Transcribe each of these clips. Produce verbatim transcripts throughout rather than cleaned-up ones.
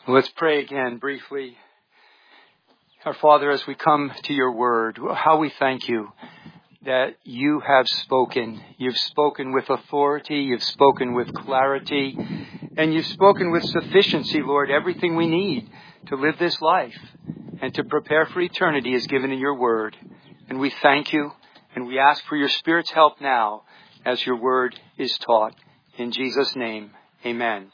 Let's pray again briefly. Our Father, as we come to your word, how we thank you that you have spoken. You've spoken with authority, you've spoken with clarity, and you've spoken with sufficiency, Lord. Everything we need to live this life and to prepare for eternity is given in your word. And we thank you, and we ask for your Spirit's help now as your word is taught. In Jesus' name, amen.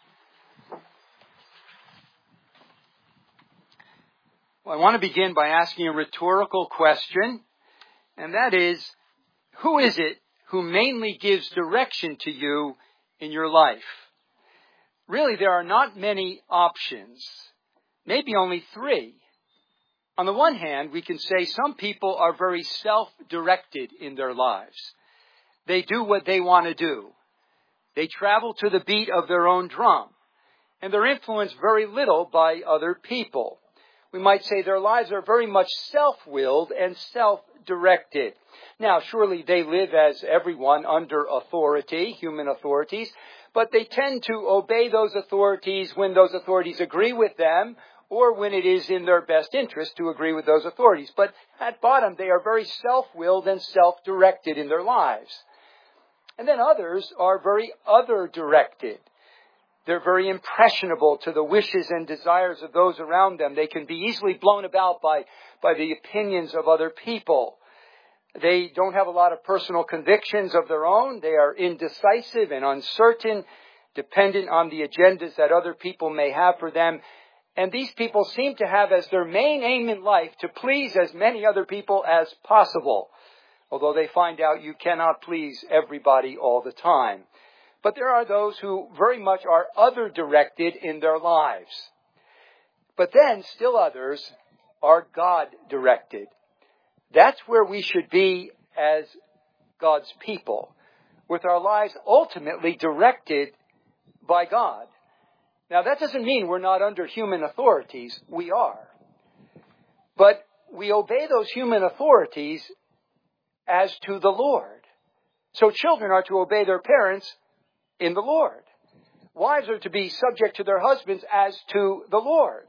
Well, I want to begin by asking a rhetorical question, and that is, who is it who mainly gives direction to you in your life? Really, there are not many options, maybe only three. On the one hand, we can say some people are very self-directed in their lives. They do what they want to do. They travel to the beat of their own drum, and they're influenced very little by other people. We might say their lives are very much self-willed and self-directed. Now, surely they live as everyone under authority, human authorities, but they tend to obey those authorities when those authorities agree with them or when it is in their best interest to agree with those authorities. But at bottom, they are very self-willed and self-directed in their lives. And then others are very other-directed. They're very impressionable to the wishes and desires of those around them. They can be easily blown about by, by the opinions of other people. They don't have a lot of personal convictions of their own. They are indecisive and uncertain, dependent on the agendas that other people may have for them. And these people seem to have as their main aim in life to please as many other people as possible, although they find out you cannot please everybody all the time. But there are those who very much are other-directed in their lives. But then still others are God-directed. That's where we should be as God's people, with our lives ultimately directed by God. Now, that doesn't mean we're not under human authorities. We are. But we obey those human authorities as to the Lord. So children are to obey their parents in the Lord. Wives are to be subject to their husbands as to the Lord.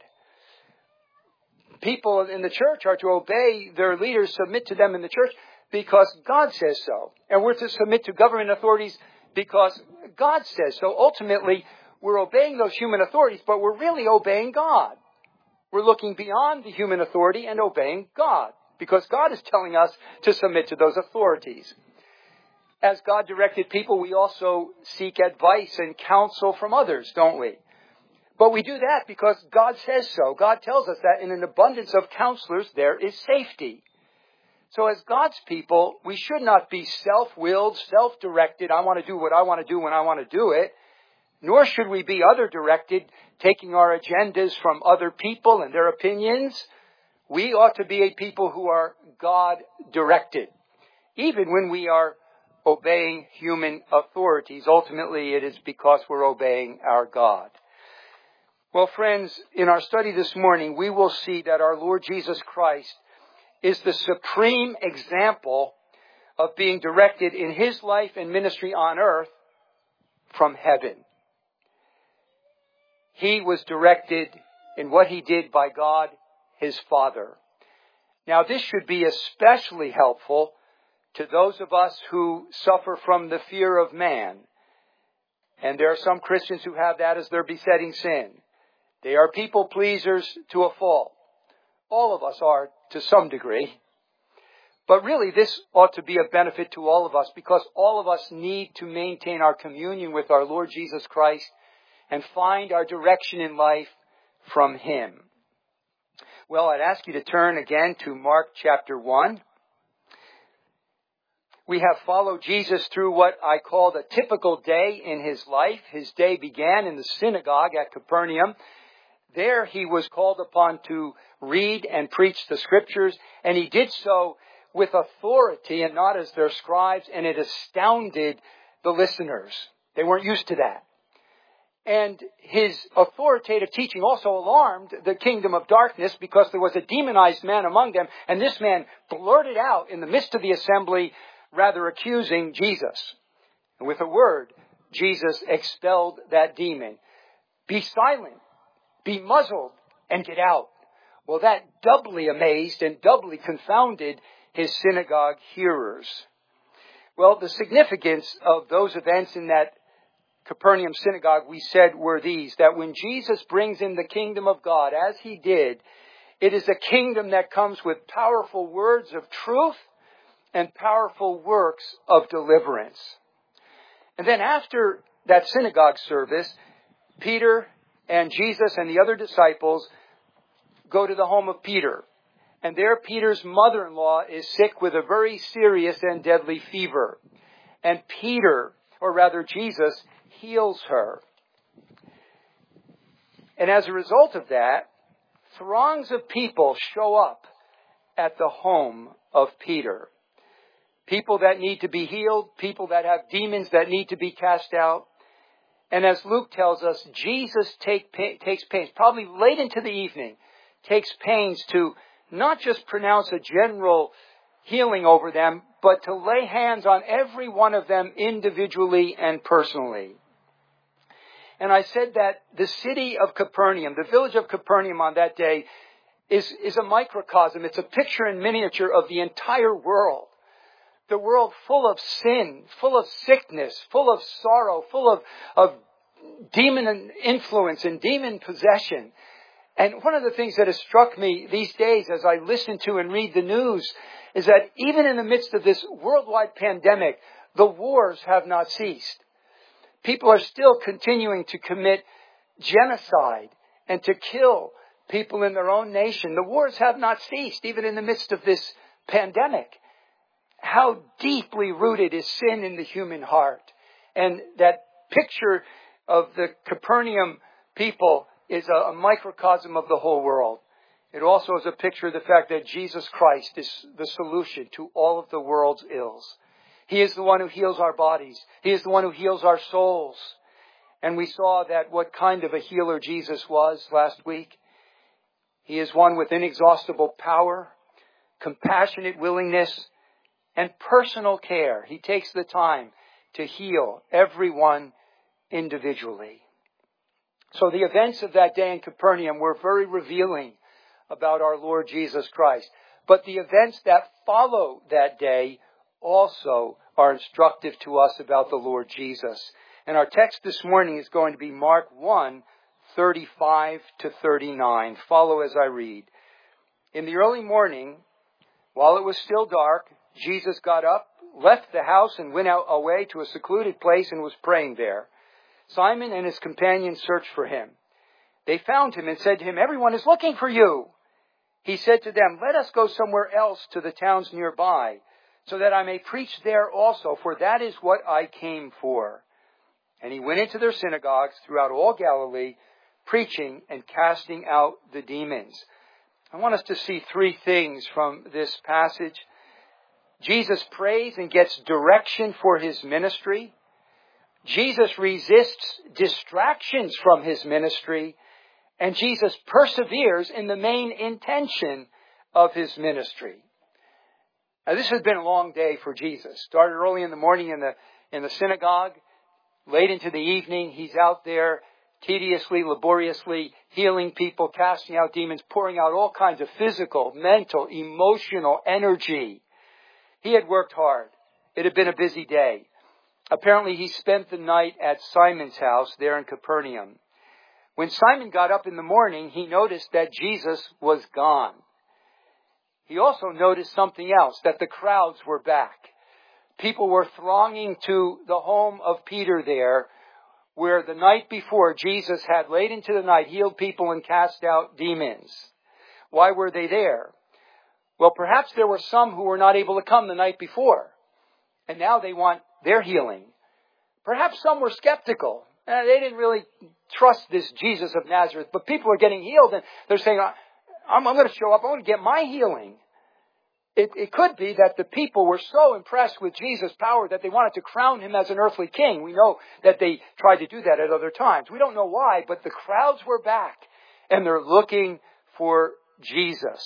People in the church are to obey their leaders, submit to them in the church because God says so. And we're to submit to government authorities because God says so. Ultimately, we're obeying those human authorities, but we're really obeying God. We're looking beyond the human authority and obeying God because God is telling us to submit to those authorities. As God-directed people, we also seek advice and counsel from others, don't we? But we do that because God says so. God tells us that in an abundance of counselors, there is safety. So as God's people, we should not be self-willed, self-directed. I want to do what I want to do when I want to do it. Nor should we be other-directed, taking our agendas from other people and their opinions. We ought to be a people who are God-directed, even when we are obeying human authorities. Ultimately, it is because we're obeying our God. Well, friends, in our study this morning, we will see that our Lord Jesus Christ is the supreme example of being directed in his life and ministry on earth from heaven. He was directed in what he did by God, his Father. Now, this should be especially helpful to those of us who suffer from the fear of man. And there are some Christians who have that as their besetting sin. They are people pleasers to a fault. All of us are to some degree. But really, this ought to be a benefit to all of us because all of us need to maintain our communion with our Lord Jesus Christ and find our direction in life from him. Well, I'd ask you to turn again to Mark chapter one. We have followed Jesus through what I call the typical day in his life. His day began in the synagogue at Capernaum. There he was called upon to read and preach the scriptures, and he did so with authority and not as their scribes, and it astounded the listeners. They weren't used to that. And his authoritative teaching also alarmed the kingdom of darkness because there was a demonized man among them, and this man blurted out in the midst of the assembly, rather accusing Jesus. And with a word, Jesus expelled that demon. Be silent. Be muzzled and get out. Well, that doubly amazed and doubly confounded his synagogue hearers. Well, the significance of those events in that Capernaum synagogue, we said, were these, that when Jesus brings in the kingdom of God, as he did, it is a kingdom that comes with powerful words of truth and powerful works of deliverance. And then after that synagogue service, Peter and Jesus and the other disciples go to the home of Peter. And there Peter's mother-in-law is sick with a very serious and deadly fever. And Peter, or rather Jesus, heals her. And as a result of that, throngs of people show up at the home of Peter. People that need to be healed, people that have demons that need to be cast out. And as Luke tells us, Jesus take, takes pains, probably late into the evening, takes pains to not just pronounce a general healing over them, but to lay hands on every one of them individually and personally. And I said that the city of Capernaum, the village of Capernaum on that day, is, is a microcosm. It's a picture in miniature of the entire world. The world full of sin, full of sickness, full of sorrow, full of, of demon influence and demon possession. And one of the things that has struck me these days as I listen to and read the news is that even in the midst of this worldwide pandemic, the wars have not ceased. People are still continuing to commit genocide and to kill people in their own nation. The wars have not ceased, even in the midst of this pandemic. How deeply rooted is sin in the human heart. And that picture of the Capernaum people is a, a microcosm of the whole world. It also is a picture of the fact that Jesus Christ is the solution to all of the world's ills. He is the one who heals our bodies. He is the one who heals our souls. And we saw that what kind of a healer Jesus was last week. He is one with inexhaustible power, compassionate willingness, and personal care. He takes the time to heal everyone individually. So the events of that day in Capernaum were very revealing about our Lord Jesus Christ. But the events that follow that day also are instructive to us about the Lord Jesus. And our text this morning is going to be Mark one, thirty-five to thirty-nine. Follow as I read. In the early morning, while it was still dark, Jesus got up, left the house, and went out away to a secluded place and was praying there. Simon and his companions searched for him. They found him and said to him, "Everyone is looking for you." He said to them, "Let us go somewhere else to the towns nearby, so that I may preach there also, for that is what I came for." And he went into their synagogues throughout all Galilee, preaching and casting out the demons. I want us to see three things from this passage. Jesus prays and gets direction for his ministry. Jesus resists distractions from his ministry. And Jesus perseveres in the main intention of his ministry. Now, this has been a long day for Jesus. Started early in the morning in the, in the synagogue. Late into the evening, he's out there tediously, laboriously healing people, casting out demons, pouring out all kinds of physical, mental, emotional energy. He had worked hard. It had been a busy day. Apparently, he spent the night at Simon's house there in Capernaum. When Simon got up in the morning, he noticed that Jesus was gone. He also noticed something else, that the crowds were back. People were thronging to the home of Peter there, where the night before Jesus had late into the night healed people and cast out demons. Why were they there? Well, perhaps there were some who were not able to come the night before, and now they want their healing. Perhaps some were skeptical. Uh, they didn't really trust this Jesus of Nazareth, but people are getting healed, and they're saying, I'm, I'm going to show up, I want to get my healing. It, it could be that the people were so impressed with Jesus' power that they wanted to crown him as an earthly king. We know that they tried to do that at other times. We don't know why, but the crowds were back, and they're looking for Jesus.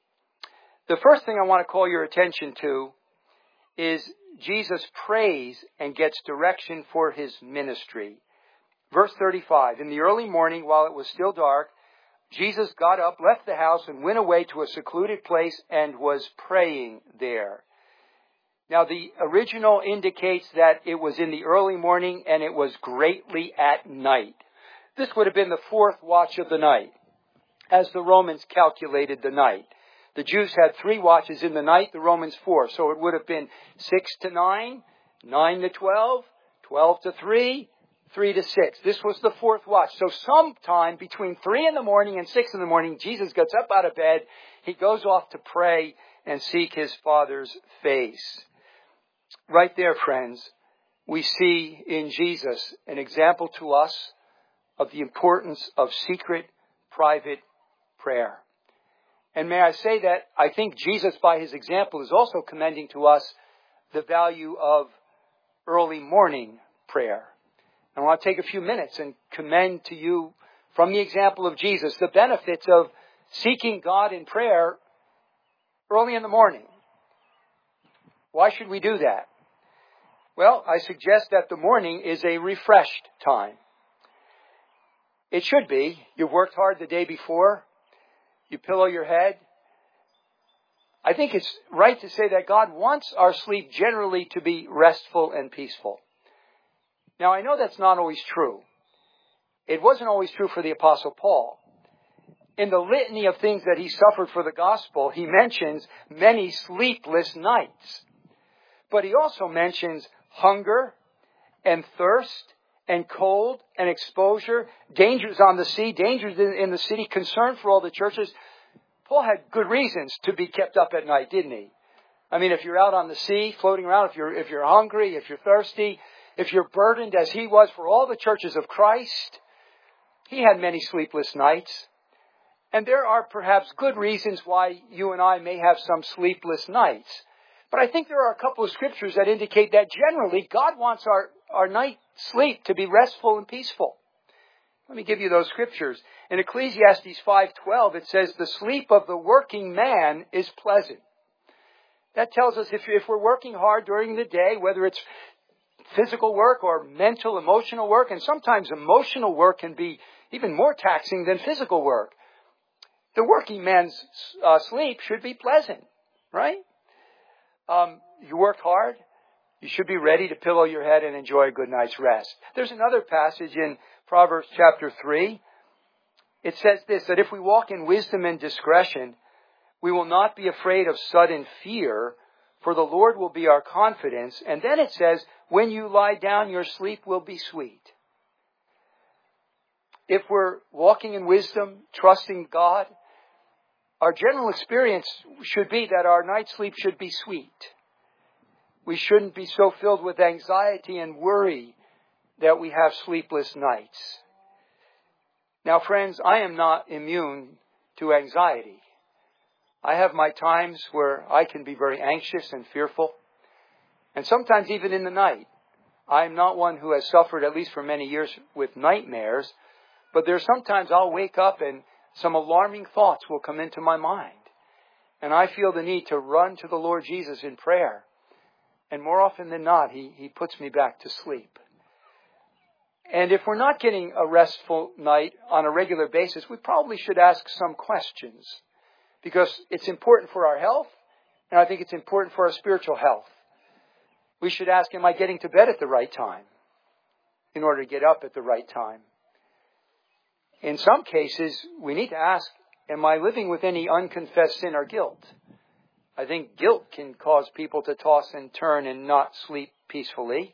The first thing I want to call your attention to is Jesus prays and gets direction for his ministry. Verse thirty-five, in the early morning, while it was still dark, Jesus got up, left the house, and went away to a secluded place and was praying there. Now, the original indicates that it was in the early morning and it was greatly at night. This would have been the fourth watch of the night, as the Romans calculated the night. The Jews had three watches in the night, the Romans four. So it would have been six to nine, nine to twelve, twelve to three, three to six. This was the fourth watch. So sometime between three in the morning and six in the morning, Jesus gets up out of bed. He goes off to pray and seek his Father's face. Right there, friends, we see in Jesus an example to us of the importance of secret, private prayer. And may I say that I think Jesus, by his example, is also commending to us the value of early morning prayer. I want to take a few minutes and commend to you, from the example of Jesus, the benefits of seeking God in prayer early in the morning. Why should we do that? Well, I suggest that the morning is a refreshed time. It should be. You've worked hard the day before. You pillow your head. I think it's right to say that God wants our sleep generally to be restful and peaceful. Now, I know that's not always true. It wasn't always true for the Apostle Paul. In the litany of things that he suffered for the gospel, he mentions many sleepless nights. But he also mentions hunger and thirst and cold and exposure, dangers on the sea, dangers in, in the city, concern for all the churches. Paul had good reasons to be kept up at night, didn't he? I mean, if you're out on the sea, floating around, if you're, if you're hungry, if you're thirsty, if you're burdened as he was for all the churches of Christ, he had many sleepless nights. And there are perhaps good reasons why you and I may have some sleepless nights. But I think there are a couple of scriptures that indicate that generally God wants our, our night sleep to be restful and peaceful. Let me give you those scriptures. In Ecclesiastes five twelve, it says, "The sleep of the working man is pleasant." That tells us if, if we're working hard during the day, whether it's physical work or mental, emotional work, and sometimes emotional work can be even more taxing than physical work. The working man's uh, sleep should be pleasant, right? Um, you worked hard. You should be ready to pillow your head and enjoy a good night's rest. There's another passage in Proverbs chapter three. It says this, that if we walk in wisdom and discretion, we will not be afraid of sudden fear, for the Lord will be our confidence. And then it says, when you lie down, your sleep will be sweet. If we're walking in wisdom, trusting God, our general experience should be that our night's sleep should be sweet. We shouldn't be so filled with anxiety and worry that we have sleepless nights. Now, friends, I am not immune to anxiety. I have my times where I can be very anxious and fearful. And sometimes even in the night. I am not one who has suffered, at least for many years, with nightmares. But there's sometimes I'll wake up and some alarming thoughts will come into my mind. And I feel the need to run to the Lord Jesus in prayer. And more often than not, He, he puts me back to sleep. And if we're not getting a restful night on a regular basis, we probably should ask some questions. Because it's important for our health, and I think it's important for our spiritual health. We should ask, am I getting to bed at the right time in order to get up at the right time? In some cases, we need to ask, am I living with any unconfessed sin or guilt? I think guilt can cause people to toss and turn and not sleep peacefully.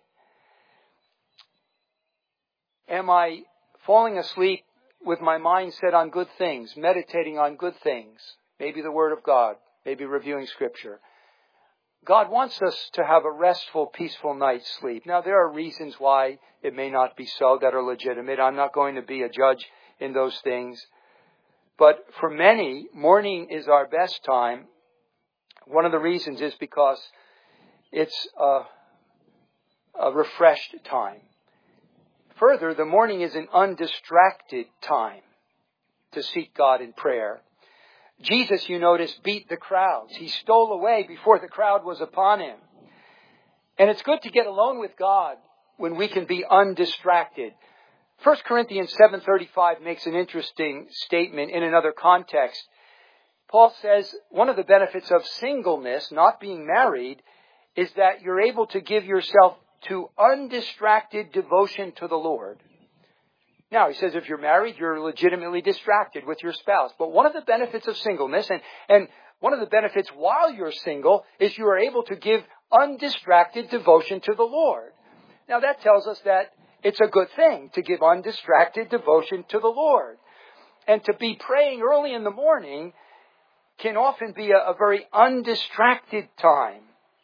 Am I falling asleep with my mind set on good things, meditating on good things? Maybe the Word of God, maybe reviewing Scripture. God wants us to have a restful, peaceful night's sleep. Now, there are reasons why it may not be so that are legitimate. I'm not going to be a judge in those things. But for many, morning is our best time. One of the reasons is because it's a, a refreshed time. Further, the morning is an undistracted time to seek God in prayer. Jesus, you notice, beat the crowds. He stole away before the crowd was upon him. And it's good to get alone with God when we can be undistracted. First Corinthians seven thirty-five makes an interesting statement in another context. Paul says one of the benefits of singleness, not being married, is that you're able to give yourself to undistracted devotion to the Lord. Now, he says if you're married, you're legitimately distracted with your spouse. But one of the benefits of singleness, and, and one of the benefits while you're single, is you are able to give undistracted devotion to the Lord. Now, that tells us that it's a good thing to give undistracted devotion to the Lord. And to be praying early in the morning can often be a, a very undistracted time.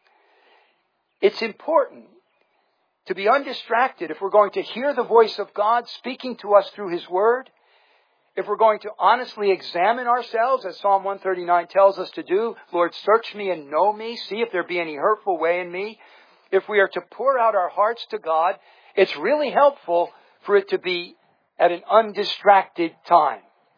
It's important to be undistracted if we're going to hear the voice of God speaking to us through His Word, if we're going to honestly examine ourselves, as Psalm one thirty-nine tells us to do. Lord, search me and know me. See if there be any hurtful way in me. If we are to pour out our hearts to God, it's really helpful for it to be at an undistracted time.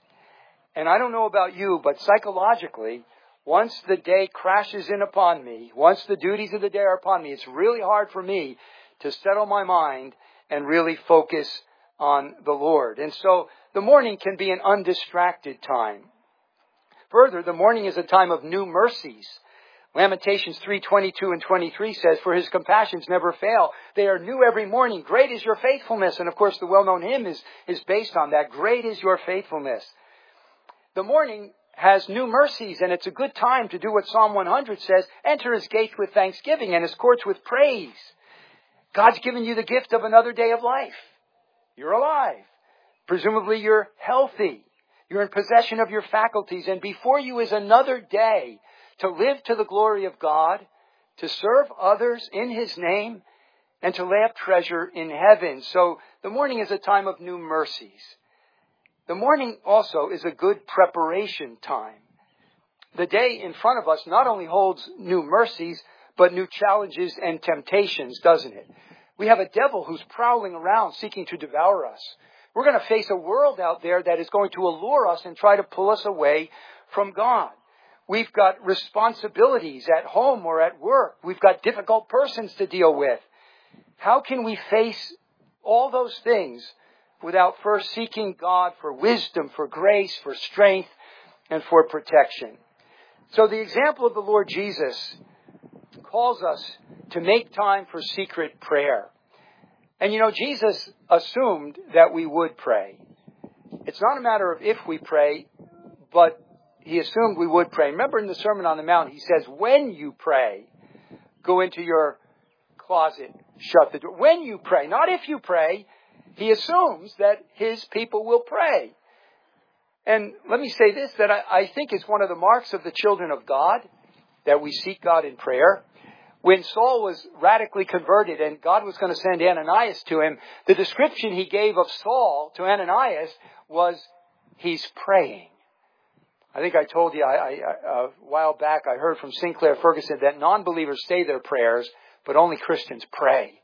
And I don't know about you, but psychologically, once the day crashes in upon me, once the duties of the day are upon me, it's really hard for me to settle my mind and really focus on the Lord. And so the morning can be an undistracted time. Further, the morning is a time of new mercies. Lamentations three twenty-two and twenty-three says, for His compassions never fail. They are new every morning. Great is your faithfulness. And of course, the well-known hymn is, is based on that. Great is your faithfulness. The morning has new mercies, and it's a good time to do what Psalm one hundred says, enter His gates with thanksgiving and His courts with praise. God's given you the gift of another day of life. You're alive. Presumably you're healthy. You're in possession of your faculties, and before you is another day to live to the glory of God, to serve others in His name, and to lay up treasure in heaven. So the morning is a time of new mercies. The morning also is a good preparation time. The day in front of us not only holds new mercies, but new challenges and temptations, doesn't it? We have a devil who's prowling around seeking to devour us. We're going to face a world out there that is going to allure us and try to pull us away from God. We've got responsibilities at home or at work. We've got difficult persons to deal with. How can we face all those things without first seeking God for wisdom, for grace, for strength, and for protection? So the example of the Lord Jesus calls us to make time for secret prayer. And you know, Jesus assumed that we would pray. It's not a matter of if we pray, but He assumed we would pray. Remember in the Sermon on the Mount, He says, when you pray, go into your closet, shut the door. When you pray, not if you pray. He assumes that His people will pray. And let me say this, that I, I think is one of the marks of the children of God, that we seek God in prayer. When Saul was radically converted and God was going to send Ananias to him, the description He gave of Saul to Ananias was, he's praying. I think I told you I, I, a while back, I heard from Sinclair Ferguson that non-believers say their prayers, but only Christians pray.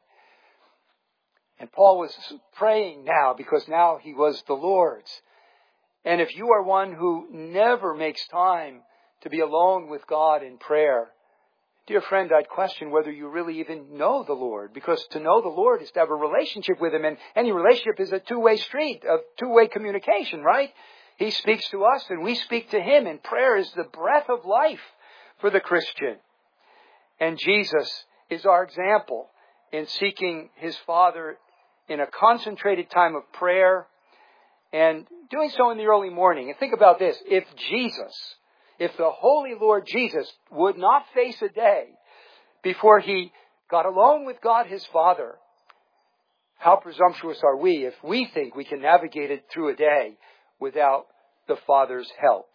And Paul was praying now because now he was the Lord's. And if you are one who never makes time to be alone with God in prayer, dear friend, I'd question whether you really even know the Lord. Because to know the Lord is to have a relationship with Him. And any relationship is a two-way street of two-way communication, right? He speaks to us and we speak to Him. And prayer is the breath of life for the Christian. And Jesus is our example in seeking His Father in a concentrated time of prayer and doing so in the early morning. And think about this. If Jesus, if the Holy Lord Jesus would not face a day before He got alone with God His Father, how presumptuous are we if we think we can navigate it through a day without the Father's help?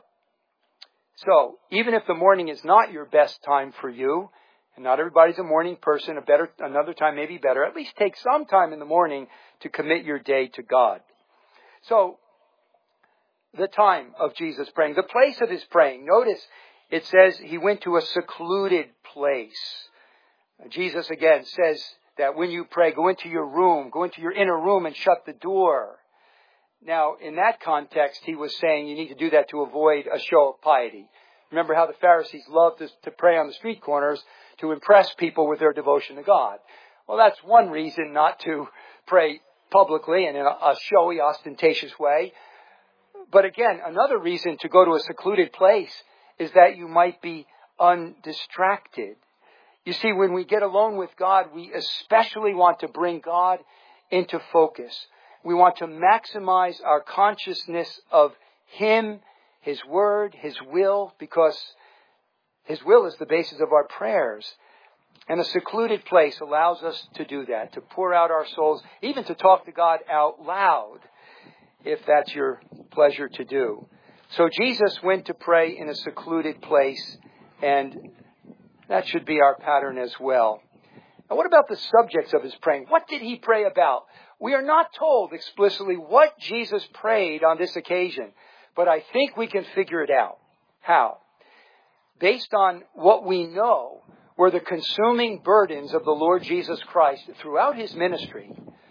So, even if the morning is not your best time for you, and not everybody's a morning person, a better, another time may be better, at least take some time in the morning to commit your day to God. So, the time of Jesus praying, the place of His praying. Notice it says He went to a secluded place. Jesus again says that when you pray, go into your room, go into your inner room and shut the door. Now, in that context, He was saying you need to do that to avoid a show of piety. Remember how the Pharisees loved to, to pray on the street corners to impress people with their devotion to God. Well, that's one reason not to pray publicly and in a, a showy, ostentatious way. But again, another reason to go to a secluded place is that you might be undistracted. You see, when we get alone with God, we especially want to bring God into focus. We want to maximize our consciousness of Him, His Word, His will, because His will is the basis of our prayers. And a secluded place allows us to do that, to pour out our souls, even to talk to God out loud, if that's your pleasure to do. So Jesus went to pray in a secluded place, and that should be our pattern as well. Now, what about the subjects of His praying? What did He pray about? We are not told explicitly what Jesus prayed on this occasion, but I think we can figure it out. How? Based on what we know were the consuming burdens of the Lord Jesus Christ throughout His ministry.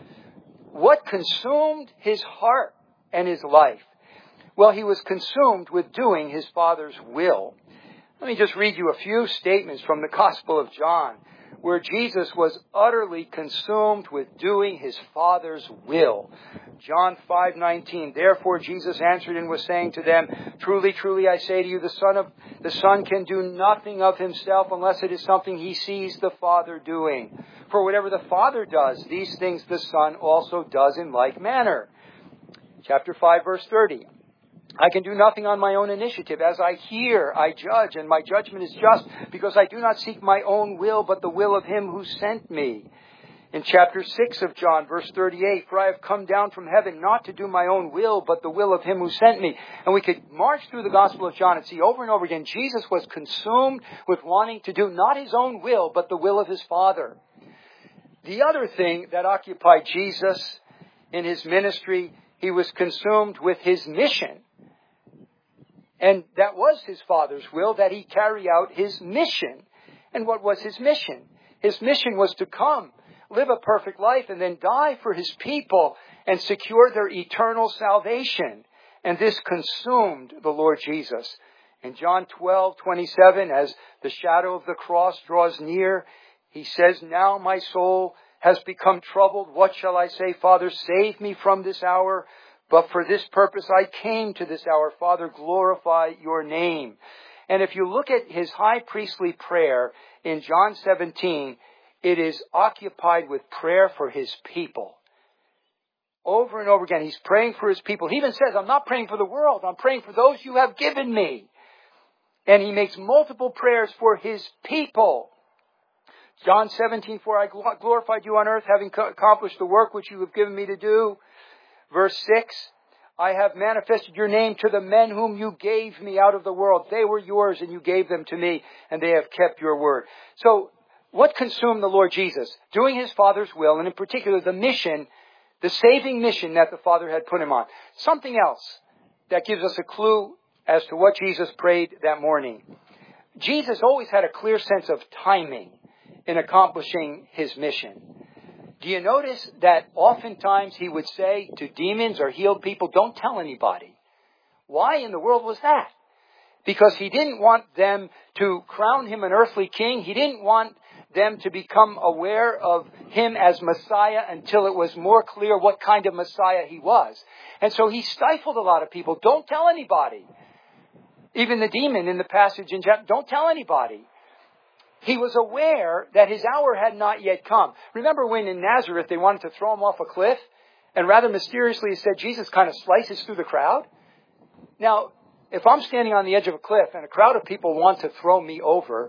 What consumed His heart and His life? Well, He was consumed with doing His Father's will. Let me just read you a few statements from the Gospel of John, where Jesus was utterly consumed with doing His Father's will. John five nineteen. Therefore Jesus answered and was saying to them, Truly, truly, I say to you, the Son of the Son can do nothing of Himself unless it is something He sees the Father doing. For whatever the Father does, these things the Son also does in like manner. Chapter five, verse thirty. I can do nothing on my own initiative. As I hear, I judge, and my judgment is just, because I do not seek my own will, but the will of Him who sent me. In chapter six of John, verse thirty-eight, for I have come down from heaven not to do my own will, but the will of Him who sent me. And we could march through the Gospel of John and see over and over again, Jesus was consumed with wanting to do not His own will, but the will of His Father. The other thing that occupied Jesus in His ministry, He was consumed with His mission. And that was His Father's will, that He carry out His mission. And what was His mission? His mission was to come, live a perfect life, and then die for His people and secure their eternal salvation. And this consumed the Lord Jesus. In John twelve twenty-seven, as the shadow of the cross draws near, He says, Now my soul has become troubled. What shall I say? Father, save me from this hour. But for this purpose I came to this hour. Father, glorify your name. And if you look at His high priestly prayer in John seventeen, it is occupied with prayer for His people. Over and over again, He's praying for His people. He even says, I'm not praying for the world. I'm praying for those you have given me. And He makes multiple prayers for His people. John seventeen, for I glorified you on earth, having accomplished the work which you have given me to do. Verse six, I have manifested your name to the men whom you gave me out of the world. They were yours and you gave them to me, and they have kept your word. So what consumed the Lord Jesus? Doing His Father's will, and in particular the mission, the saving mission that the Father had put Him on. Something else that gives us a clue as to what Jesus prayed that morning. Jesus always had a clear sense of timing in accomplishing His mission. Do you notice that oftentimes He would say to demons or healed people, don't tell anybody? Why in the world was that? Because He didn't want them to crown Him an earthly king. He didn't want them to become aware of Him as Messiah until it was more clear what kind of Messiah He was. And so He stifled a lot of people. Don't tell anybody. Even the demon in the passage in chapter, don't tell anybody. He was aware that His hour had not yet come. Remember when in Nazareth they wanted to throw Him off a cliff? And rather mysteriously it said Jesus kind of slices through the crowd. Now, if I'm standing on the edge of a cliff and a crowd of people want to throw me over,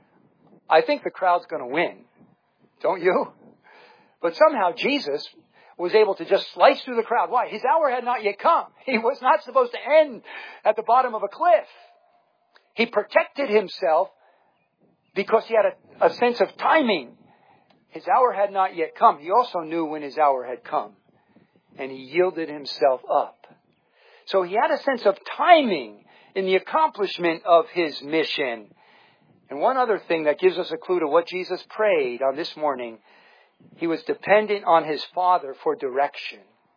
I think the crowd's going to win. Don't you? But somehow Jesus was able to just slice through the crowd. Why? His hour had not yet come. He was not supposed to end at the bottom of a cliff. He protected Himself because He had a, a sense of timing. His hour had not yet come. He also knew when His hour had come. And He yielded Himself up. So He had a sense of timing in the accomplishment of His mission. And one other thing that gives us a clue to what Jesus prayed on this morning, He was dependent on His Father for direction.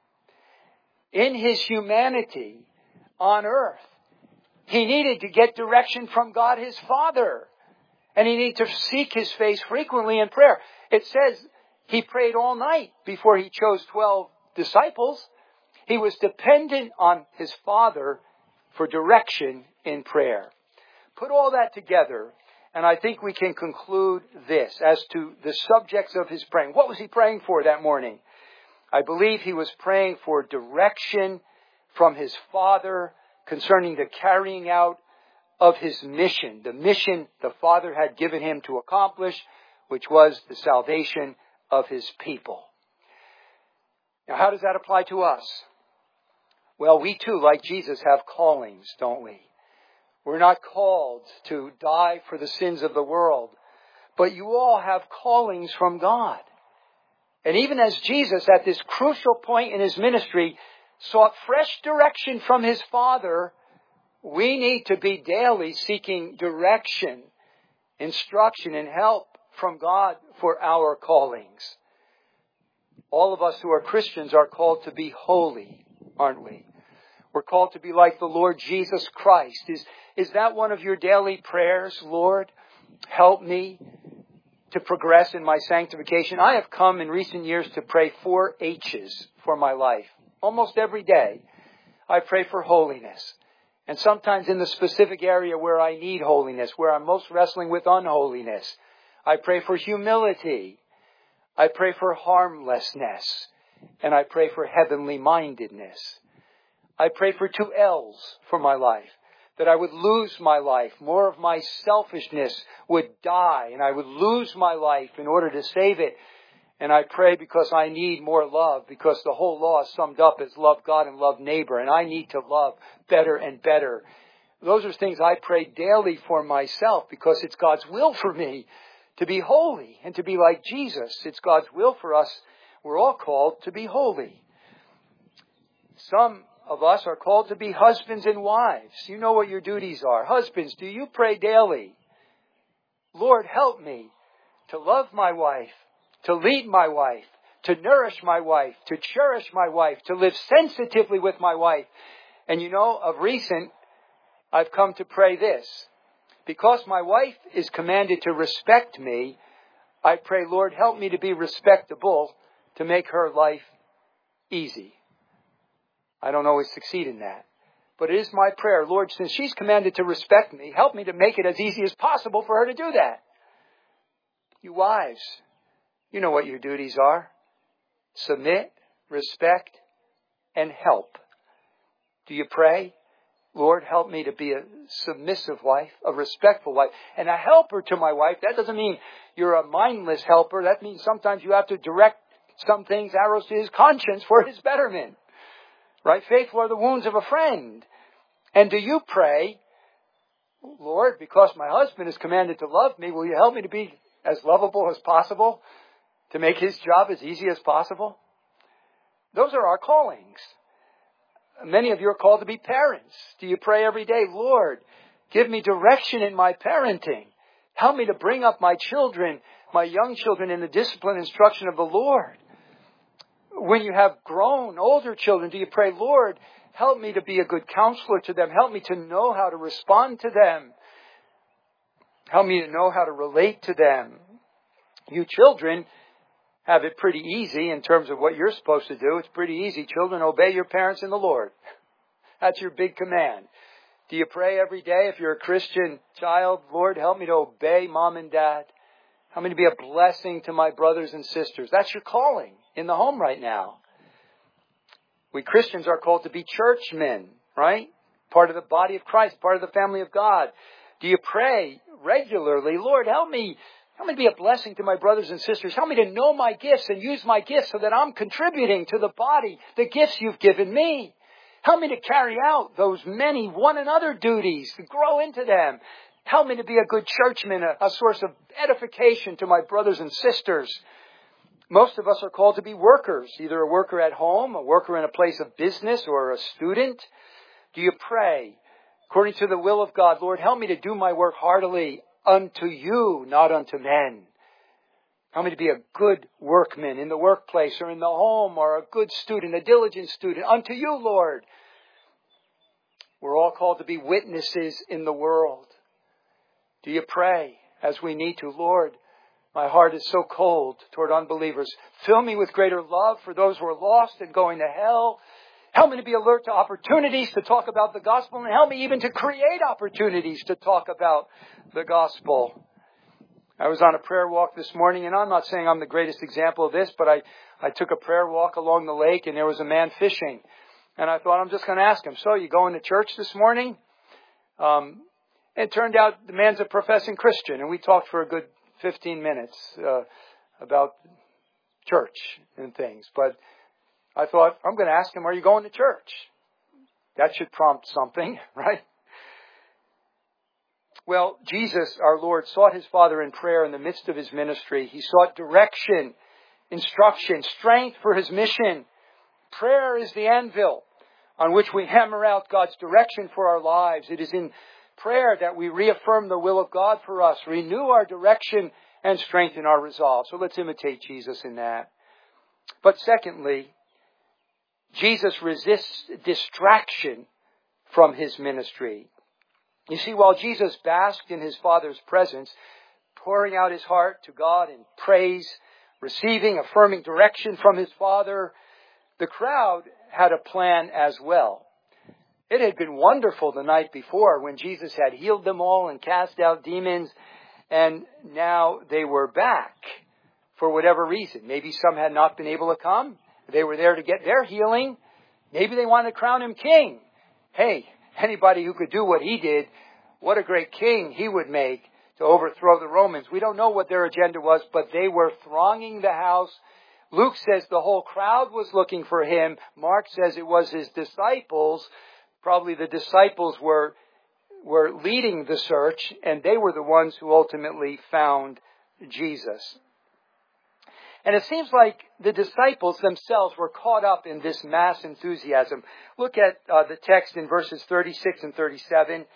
In His humanity on earth, He needed to get direction from God His Father. And He needed to seek His face frequently in prayer. It says He prayed all night before He chose twelve disciples. He was dependent on his Father for direction in prayer. Put all that together, and I think we can conclude this as to the subjects of his praying. What was he praying for that morning? I believe he was praying for direction from his Father concerning the carrying out of his mission, the mission the Father had given him to accomplish, which was the salvation of his people. Now, how does that apply to us? Well, we too, like Jesus, have callings, don't we? We're not called to die for the sins of the world, but you all have callings from God. And even as Jesus, at this crucial point in his ministry, sought fresh direction from his Father, we need to be daily seeking direction, instruction, and help from God for our callings. All of us who are Christians are called to be holy, aren't we? We're called to be like the Lord Jesus Christ. Is, is that one of your daily prayers? Lord, help me to progress in my sanctification. I have come in recent years to pray four H's for my life. Almost every day, I pray for holiness. And sometimes in the specific area where I need holiness, where I'm most wrestling with unholiness, I pray for humility. I pray for harmlessness. And I pray for heavenly mindedness. I pray for two L's for my life. That I would lose my life. More of my selfishness would die. And I would lose my life in order to save it. And I pray because I need more love. Because the whole law is summed up as love God and love neighbor. And I need to love better and better. Those are things I pray daily for myself. Because it's God's will for me to be holy and to be like Jesus. It's God's will for us. We're all called to be holy. Some of us are called to be husbands and wives. You know what your duties are. Husbands, do you pray daily? Lord, help me to love my wife, to lead my wife, to nourish my wife, to cherish my wife, to live sensitively with my wife. And you know, of recent, I've come to pray this. Because my wife is commanded to respect me, I pray, Lord, help me to be respectable, to make her life easy. I don't always succeed in that. But it is my prayer, Lord, since she's commanded to respect me, help me to make it as easy as possible for her to do that. You wives, you know what your duties are. Submit, respect, and help. Do you pray? Lord, help me to be a submissive wife, a respectful wife, and a helper to my wife. That doesn't mean you're a mindless helper. That means sometimes you have to direct some things, arrows to his conscience for his betterment. Right? Faithful are the wounds of a friend. And do you pray, Lord, because my husband is commanded to love me, will you help me to be as lovable as possible? To make his job as easy as possible? Those are our callings. Many of you are called to be parents. Do you pray every day, Lord, give me direction in my parenting. Help me to bring up my children, my young children, in the discipline and instruction of the Lord. When you have grown, older children, do you pray, Lord, help me to be a good counselor to them. Help me to know how to respond to them. Help me to know how to relate to them. You children have it pretty easy in terms of what you're supposed to do. It's pretty easy. Children, obey your parents in the Lord. That's your big command. Do you pray every day if you're a Christian child, Lord, help me to obey mom and dad? Help me to be a blessing to my brothers and sisters. That's your calling in the home right now. We Christians are called to be churchmen, right? Part of the body of Christ, part of the family of God. Do you pray regularly, Lord, help me, help me to be a blessing to my brothers and sisters. Help me to know my gifts and use my gifts so that I'm contributing to the body, the gifts you've given me. Help me to carry out those many one another duties, to grow into them. Help me to be a good churchman, a, a source of edification to my brothers and sisters. Most of us are called to be workers, either a worker at home, a worker in a place of business, or a student. Do you pray, according to the will of God, Lord, help me to do my work heartily unto you, not unto men. Help me to be a good workman in the workplace or in the home, or a good student, a diligent student, unto you, Lord. We're all called to be witnesses in the world. Do you pray, as we need to, Lord, My heart is so cold toward unbelievers. Fill me with greater love for those who are lost and going to hell. Help me to be alert to opportunities to talk about the gospel, and help me even to create opportunities to talk about the gospel. I was on a prayer walk this morning, and I'm not saying I'm the greatest example of this, but I, I took a prayer walk along the lake, and there was a man fishing. And I thought, I'm just going to ask him, so you going to church this morning? Um, it turned out the man's a professing Christian, and we talked for a good fifteen minutes uh, about church and things. But I thought, I'm going to ask him, are you going to church? That should prompt something, right? Well, Jesus, our Lord, sought his Father in prayer in the midst of his ministry. He sought direction, instruction, strength for his mission. Prayer is the anvil on which we hammer out God's direction for our lives. It is in prayer that we reaffirm the will of God for us, renew our direction, and strengthen our resolve. So let's imitate Jesus in that. But secondly, Jesus resists distraction from his ministry. You see, while Jesus basked in his Father's presence, pouring out his heart to God in praise, receiving, affirming direction from his Father, the crowd had a plan as well. It had been wonderful the night before when Jesus had healed them all and cast out demons, and now they were back for whatever reason. Maybe some had not been able to come. They were there to get their healing. Maybe they wanted to crown him king. Hey, anybody who could do what he did, what a great king he would make to overthrow the Romans. We don't know what their agenda was, but they were thronging the house. Luke says the whole crowd was looking for him. Mark says it was his disciples. Probably the disciples were, were leading the search, and they were the ones who ultimately found Jesus. And it seems like the disciples themselves were caught up in this mass enthusiasm. Look at uh, the text in verses thirty-six and thirty-seven.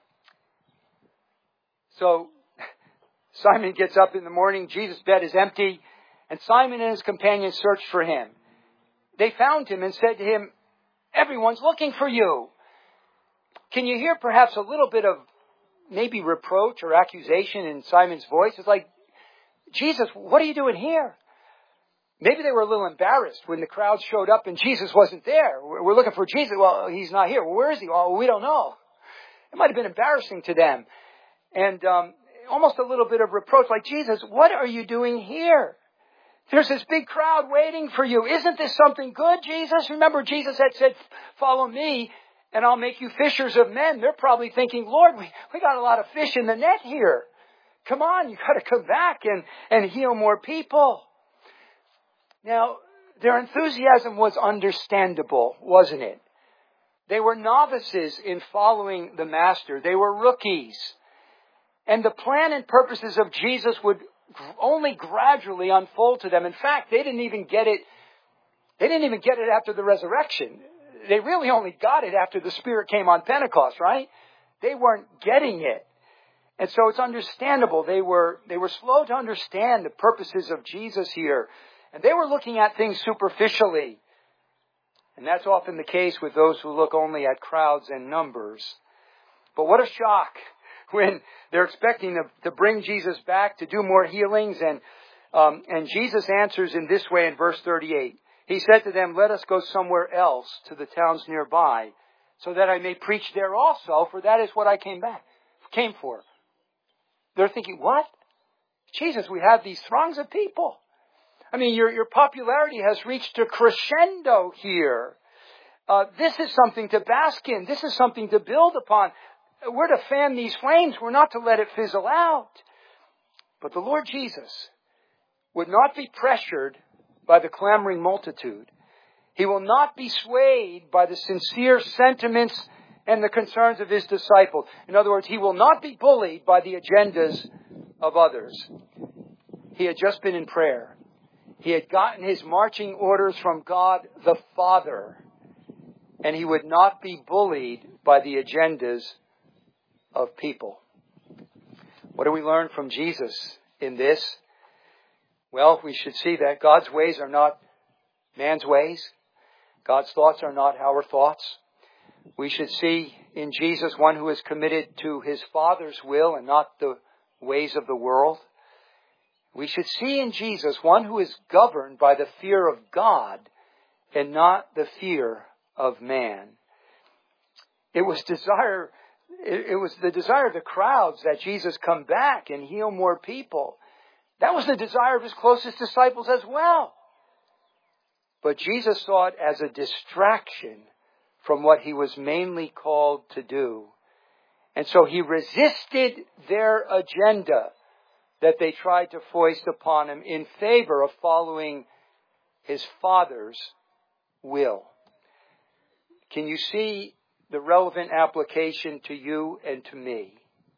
So Simon gets up in the morning. Jesus' bed is empty. And Simon and his companions searched for him. They found him and said to him, everyone's looking for you. Can you hear perhaps a little bit of maybe reproach or accusation in Simon's voice? It's like, Jesus, what are you doing here? Maybe they were a little embarrassed when the crowd showed up and Jesus wasn't there. We're looking for Jesus. Well, he's not here. Well, where is he? Well, we don't know. It might have been embarrassing to them. And um, almost a little bit of reproach, like, Jesus, what are you doing here? There's this big crowd waiting for you. Isn't this something good, Jesus? Remember, Jesus had said, follow me and I'll make you fishers of men. They're probably thinking, Lord, we, we got a lot of fish in the net here. Come on, you got to come back and, and heal more people. Now, their enthusiasm was understandable, wasn't it? They were novices in following the Master. They were rookies. And the plan and purposes of Jesus would only gradually unfold to them. In fact, they didn't even get it, they didn't even get it after the resurrection. They really only got it after the Spirit came on Pentecost, right? They weren't getting it. And so it's understandable. They were, they were slow to understand the purposes of Jesus here. And they were looking at things superficially. And that's often the case with those who look only at crowds and numbers. But what a shock when they're expecting to, to bring Jesus back to do more healings. And, um, and Jesus answers in this way in verse thirty-eight. He said to them, let us go somewhere else to the towns nearby, so that I may preach there also, for that is what I came back, came for. They're thinking, what? Jesus, we have these throngs of people. I mean, your, your popularity has reached a crescendo here. Uh, this is something to bask in. This is something to build upon. We're to fan these flames. We're not to let it fizzle out. But the Lord Jesus would not be pressured by the clamoring multitude. He will not be swayed by the sincere sentiments and the concerns of his disciples. In other words, he will not be bullied by the agendas of others. He had just been in prayer. He had gotten his marching orders from God the Father. And he would not be bullied by the agendas of people. What do we learn from Jesus in this? Well, we should see that God's ways are not man's ways. God's thoughts are not our thoughts. We should see in Jesus one who is committed to his Father's will and not the ways of the world. We should see in Jesus one who is governed by the fear of God and not the fear of man. It was desire, it was the desire of the crowds that Jesus come back and heal more people. That was the desire of his closest disciples as well. But Jesus saw it as a distraction from what he was mainly called to do. And so he resisted their agenda that they tried to foist upon him in favor of following his Father's will. Can you see the relevant application to you and to me?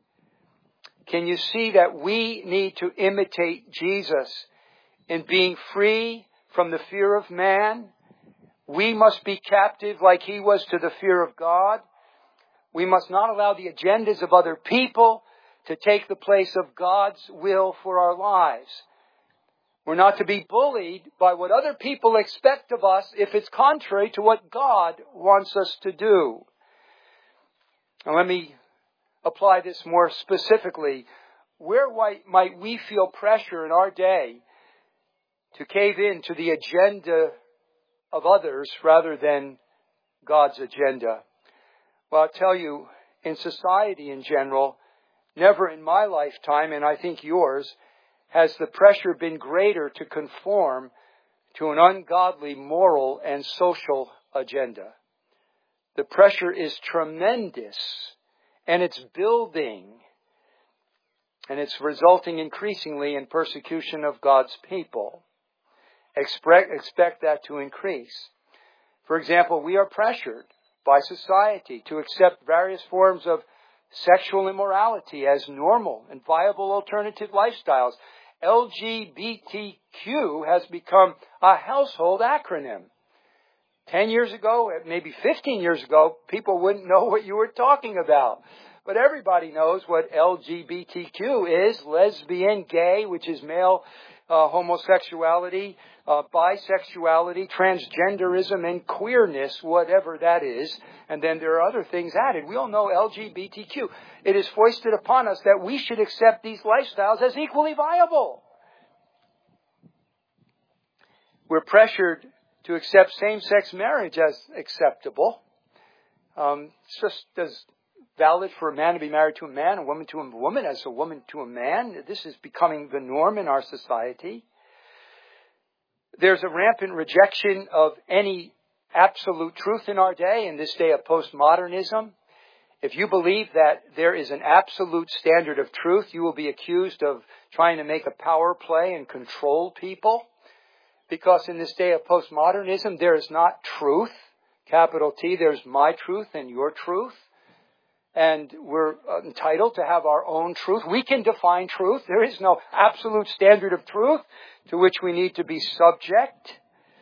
Can you see that we need to imitate Jesus in being free from the fear of man? We must be captive like he was to the fear of God. We must not allow the agendas of other people to take the place of God's will for our lives. We're not to be bullied by what other people expect of us if it's contrary to what God wants us to do. Now let me apply this more specifically. Where might we feel pressure in our day to cave in to the agenda of others rather than God's agenda? Well, I'll tell you, in society in general, never in my lifetime, and I think yours, has the pressure been greater to conform to an ungodly moral and social agenda. The pressure is tremendous, and it's building, and it's resulting increasingly in persecution of God's people. Expect, expect that to increase. For example, we are pressured by society to accept various forms of sexual immorality as normal and viable alternative lifestyles. L G B T Q has become a household acronym. Ten years ago, maybe fifteen years ago, people wouldn't know what you were talking about. But everybody knows what L G B T Q is: lesbian, gay, which is male uh, homosexuality, uh, bisexuality, transgenderism, and queerness, whatever that is. And then there are other things added. We all know L G B T Q. It is foisted upon us that we should accept these lifestyles as equally viable. We're pressured to accept same-sex marriage as acceptable. Um, it's just as valid for a man to be married to a man, a woman to a woman, as a woman to a man. This is becoming the norm in our society. There's a rampant rejection of any absolute truth in our day, in this day of postmodernism. If you believe that there is an absolute standard of truth, you will be accused of trying to make a power play and control people. Because in this day of postmodernism, there is not truth, capital T. There's my truth and your truth. And we're entitled to have our own truth. We can define truth. There is no absolute standard of truth to which we need to be subject.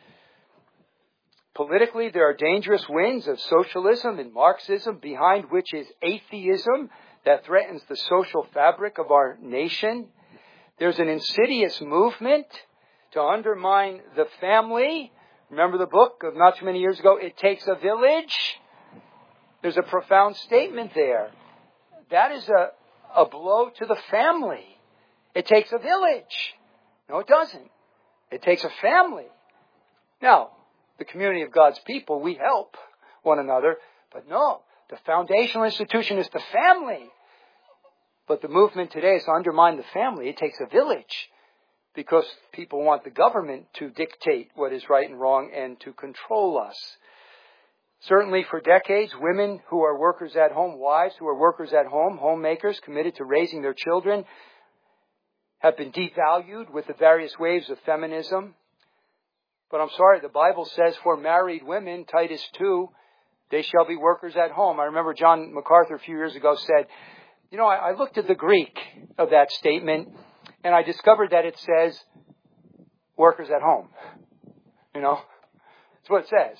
Politically, there are dangerous winds of socialism and Marxism, behind which is atheism that threatens the social fabric of our nation. There's an insidious movement to undermine the family. Remember the book of not too many years ago, It Takes a Village? There's a profound statement there. That is a, a blow to the family. It takes a village. No, it doesn't. It takes a family. Now, the community of God's people, we help one another. But no, the foundational institution is the family. But the movement today is to undermine the family. It takes a village. Because people want the government to dictate what is right and wrong and to control us. Certainly for decades, women who are workers at home, wives who are workers at home, homemakers committed to raising their children, have been devalued with the various waves of feminism. But I'm sorry, the Bible says for married women, Titus two, they shall be workers at home. I remember John MacArthur a few years ago said, you know, I, I looked at the Greek of that statement, and I discovered that it says workers at home. You know, that's what it says.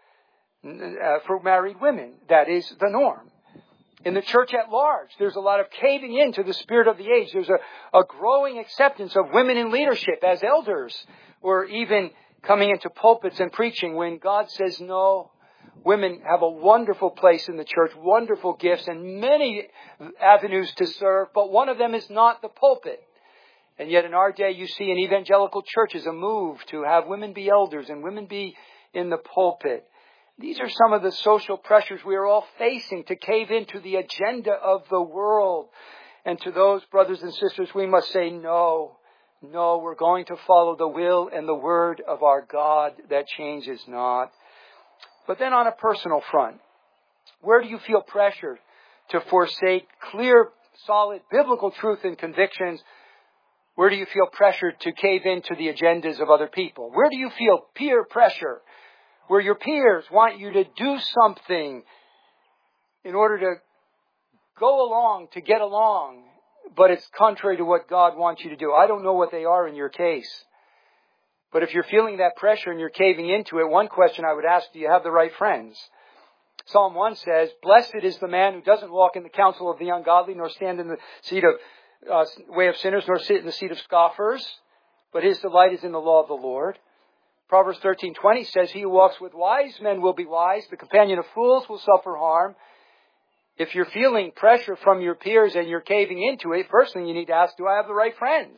Uh, for married women, that is the norm. In the church at large, there's a lot of caving into the spirit of the age. There's a, a growing acceptance of women in leadership as elders, or even coming into pulpits and preaching when God says no. Women have a wonderful place in the church, wonderful gifts, and many avenues to serve, but one of them is not the pulpit. And yet in our day you see in evangelical churches a move to have women be elders and women be in the pulpit. These are some of the social pressures we are all facing to cave into the agenda of the world. And to those brothers and sisters, we must say, no, no, we're going to follow the will and the word of our God that changes not. But then on a personal front, where do you feel pressured to forsake clear, solid, biblical truth and convictions? Where do you feel pressured to cave into the agendas of other people? Where do you feel peer pressure, where your peers want you to do something in order to go along, to get along, but it's contrary to what God wants you to do? I don't know what they are in your case. But if you're feeling that pressure and you're caving into it, one question I would ask, do you have the right friends? Psalm one says, blessed is the man who doesn't walk in the counsel of the ungodly, nor stand in the seat of uh, way of sinners, nor sit in the seat of scoffers, but his delight is in the law of the Lord. Proverbs thirteen twenty says, he who walks with wise men will be wise. The companion of fools will suffer harm. If you're feeling pressure from your peers and you're caving into it, first thing you need to ask, do I have the right friends?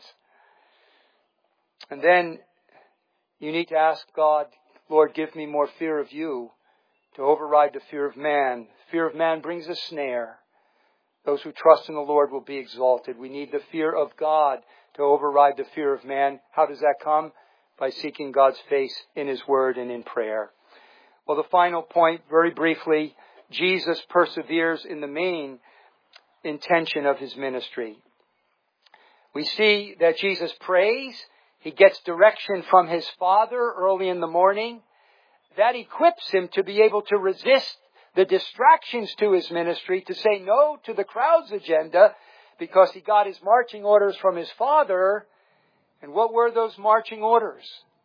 And then you need to ask God, Lord, give me more fear of you to override the fear of man. Fear of man brings a snare. Those who trust in the Lord will be exalted. We need the fear of God to override the fear of man. How does that come? By seeking God's face in His Word and in prayer. Well, the final point, very briefly, Jesus perseveres in the main intention of His ministry. We see that Jesus prays. He gets direction from His Father early in the morning. That equips Him to be able to resist the distractions to His ministry, to say no to the crowd's agenda, because He got His marching orders from His Father. And what were those marching orders?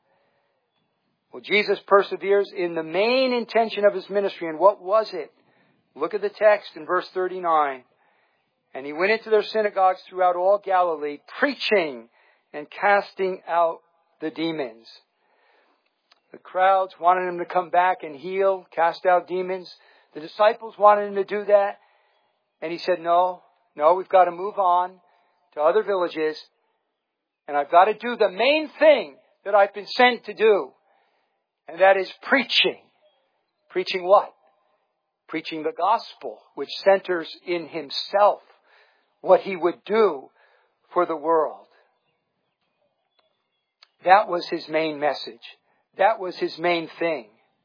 Well, Jesus perseveres in the main intention of His ministry. And what was it? Look at the text in verse thirty-nine. And He went into their synagogues throughout all Galilee, preaching and casting out the demons. The crowds wanted Him to come back and heal, cast out demons. The disciples wanted Him to do that. And He said, no, no, we've got to move on to other villages. And I've got to do the main thing that I've been sent to do. And that is preaching. Preaching what? Preaching the gospel, which centers in Himself, what He would do for the world. That was His main message. That was His main thing.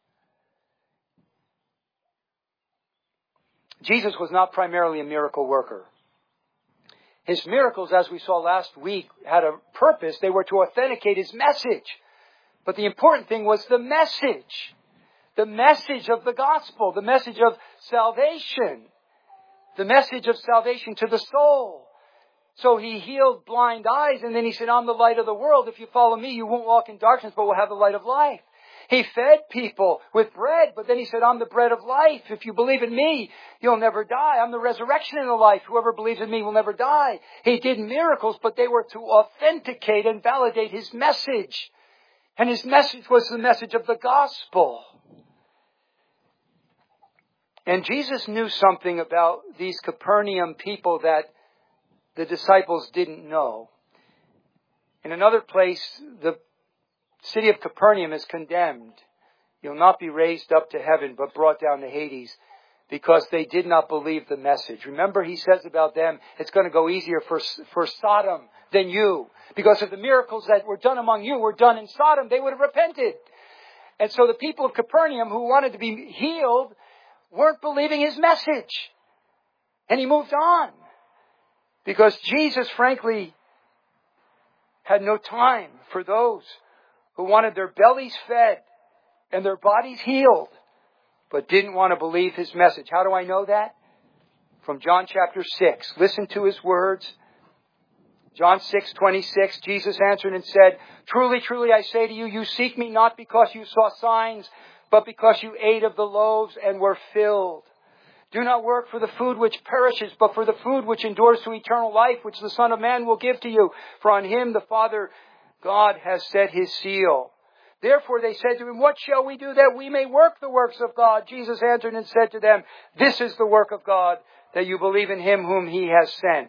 Jesus was not primarily a miracle worker. His miracles, as we saw last week, had a purpose. They were to authenticate His message. But the important thing was the message. The message of the gospel. The message of salvation. The message of salvation to the soul. So He healed blind eyes, and then He said, I'm the light of the world. If you follow me, you won't walk in darkness, but will have the light of life. He fed people with bread, but then He said, I'm the bread of life. If you believe in me, you'll never die. I'm the resurrection and the life. Whoever believes in me will never die. He did miracles, but they were to authenticate and validate His message. And His message was the message of the gospel. And Jesus knew something about these Capernaum people that the disciples didn't know. In another place, the city of Capernaum is condemned. You'll not be raised up to heaven, but brought down to Hades, because they did not believe the message. Remember, He says about them, it's going to go easier for, for Sodom than you. Because if the miracles that were done among you were done in Sodom, they would have repented. And so the people of Capernaum who wanted to be healed weren't believing His message. And He moved on. Because Jesus, frankly, had no time for those who wanted their bellies fed and their bodies healed, but didn't want to believe His message. How do I know that? From John chapter six. Listen to His words. John six twenty-six, Jesus answered and said, truly, truly, I say to you, you seek me not because you saw signs, but because you ate of the loaves and were filled. Do not work for the food which perishes, but for the food which endures to eternal life, which the Son of Man will give to you. For on Him the Father God has set His seal. Therefore they said to Him, what shall we do that we may work the works of God? Jesus answered and said to them, this is the work of God, that you believe in Him whom He has sent.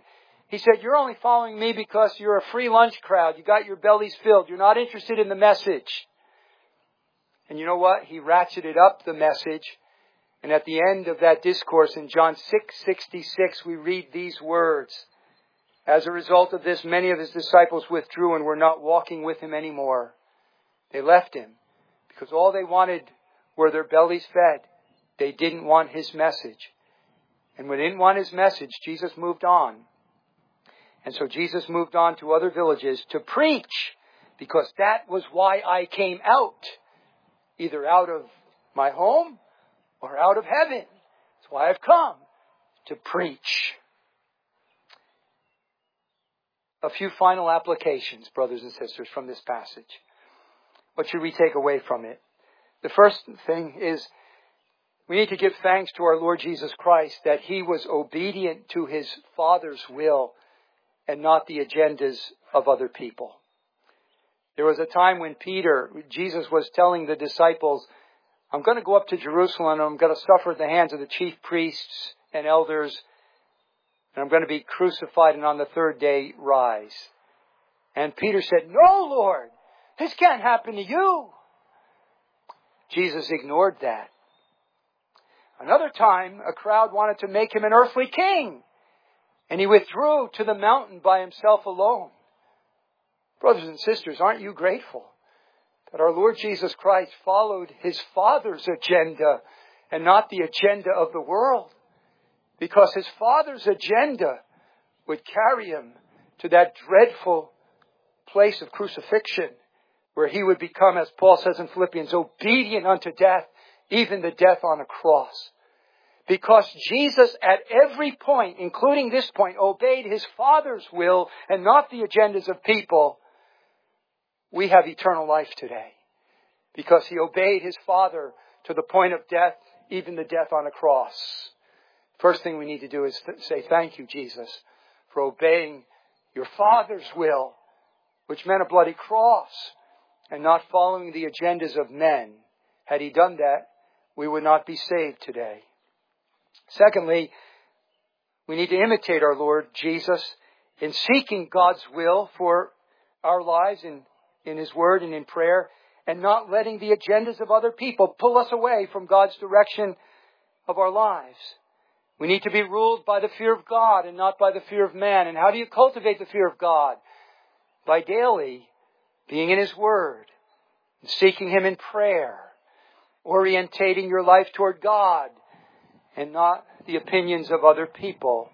He said, you're only following me because you're a free lunch crowd. You got your bellies filled. You're not interested in the message. And you know what? He ratcheted up the message. And at the end of that discourse in John six sixty-six, we read these words. As a result of this, many of his disciples withdrew and were not walking with him anymore. They left him because all they wanted were their bellies fed. They didn't want his message. And when they didn't want his message, Jesus moved on. And so Jesus moved on to other villages to preach, because that was why I came out, either out of my home or out of heaven. That's why I've come, to preach. A few final applications, brothers and sisters, from this passage. What should we take away from it? The first thing is we need to give thanks to our Lord Jesus Christ that He was obedient to His Father's will and not the agendas of other people. There was a time when Peter, Jesus was telling the disciples, I'm going to go up to Jerusalem and I'm going to suffer at the hands of the chief priests and elders, and I'm going to be crucified and on the third day rise. And Peter said, no, Lord, this can't happen to you. Jesus ignored that. Another time, a crowd wanted to make him an earthly king, and he withdrew to the mountain by himself alone. Brothers and sisters, aren't you grateful that our Lord Jesus Christ followed His Father's agenda and not the agenda of the world? Because His Father's agenda would carry Him to that dreadful place of crucifixion, where He would become, as Paul says in Philippians, obedient unto death, even the death on a cross. Because Jesus at every point, including this point, obeyed His Father's will and not the agendas of people, we have eternal life today. Because He obeyed His Father to the point of death, even the death on a cross. First thing we need to do is th- say, thank you, Jesus, for obeying your Father's will, which meant a bloody cross, and not following the agendas of men. Had He done that, we would not be saved today. Secondly, we need to imitate our Lord Jesus in seeking God's will for our lives in, in His Word and in prayer, and not letting the agendas of other people pull us away from God's direction of our lives. We need to be ruled by the fear of God and not by the fear of man. And how do you cultivate the fear of God? By daily being in His Word, and seeking Him in prayer, orientating your life toward God and not the opinions of other people.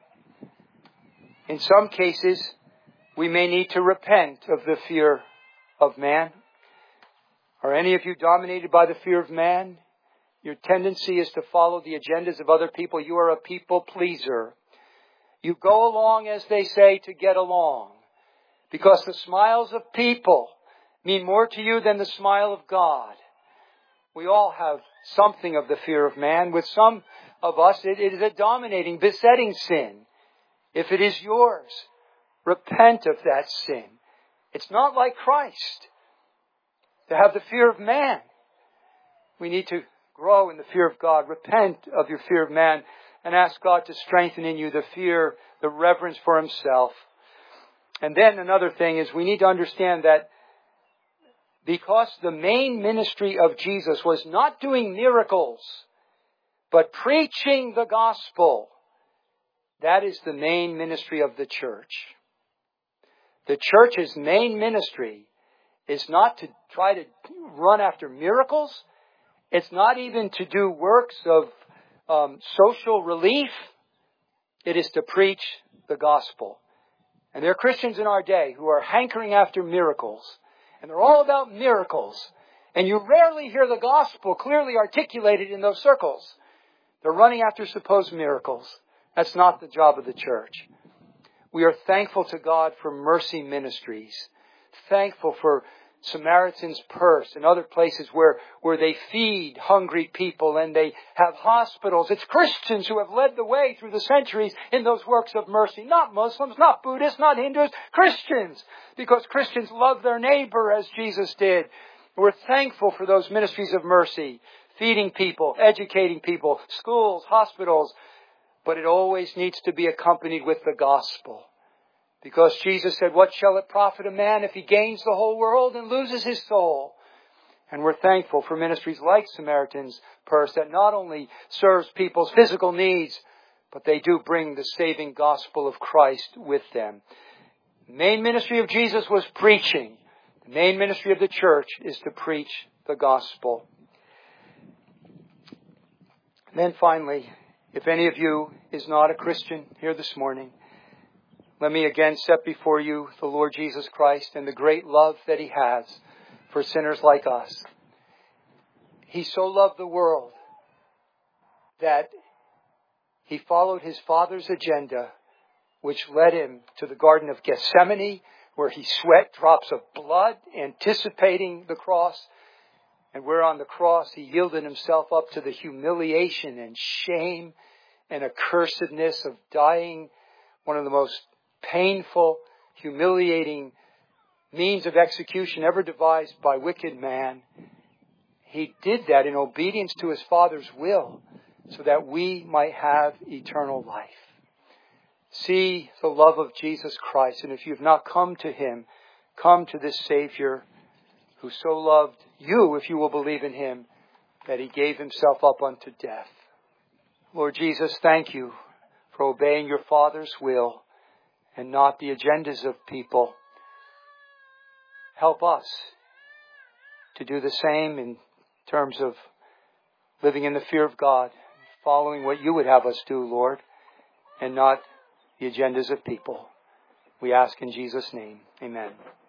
In some cases, we may need to repent of the fear of man. Are any of you dominated by the fear of man? Your tendency is to follow the agendas of other people. You are a people pleaser. You go along, as they say, to get along. Because the smiles of people mean more to you than the smile of God. We all have something of the fear of man. With some of us, it is a dominating, besetting sin. If it is yours, repent of that sin. It's not like Christ to have the fear of man. We need to grow in the fear of God. Repent of your fear of man and ask God to strengthen in you the fear, the reverence for Himself. And then another thing is we need to understand that because the main ministry of Jesus was not doing miracles, but preaching the gospel, that is the main ministry of the church. The church's main ministry is not to try to run after miracles. It's not even to do works of um, social relief. It is to preach the gospel. And there are Christians in our day who are hankering after miracles. And they're all about miracles. And you rarely hear the gospel clearly articulated in those circles. They're running after supposed miracles. That's not the job of the church. We are thankful to God for mercy ministries. Thankful for Samaritan's Purse and other places where, where they feed hungry people and they have hospitals. It's Christians who have led the way through the centuries in those works of mercy. Not Muslims, not Buddhists, not Hindus, Christians. Because Christians love their neighbor as Jesus did. We're thankful for those ministries of mercy. Feeding people, educating people, schools, hospitals. But it always needs to be accompanied with the gospel. Because Jesus said, what shall it profit a man if he gains the whole world and loses his soul? And we're thankful for ministries like Samaritan's Purse that not only serves people's physical needs, but they do bring the saving gospel of Christ with them. The main ministry of Jesus was preaching. The main ministry of the church is to preach the gospel. And then finally, if any of you is not a Christian here this morning, let me again set before you the Lord Jesus Christ and the great love that He has for sinners like us. He so loved the world that He followed His Father's agenda, which led Him to the Garden of Gethsemane, where He sweat drops of blood, anticipating the cross, and where on the cross He yielded Himself up to the humiliation and shame and accursedness of dying one of the most painful, humiliating means of execution ever devised by wicked man. He did that in obedience to His Father's will so that we might have eternal life. See the love of Jesus Christ. And if you've not come to Him, come to this Savior who so loved you, if you will believe in Him, that He gave Himself up unto death. Lord Jesus, thank you for obeying your Father's will and not the agendas of people. Help us to do the same in terms of living in the fear of God, following what you would have us do, Lord, and not the agendas of people. We ask in Jesus' name. Amen.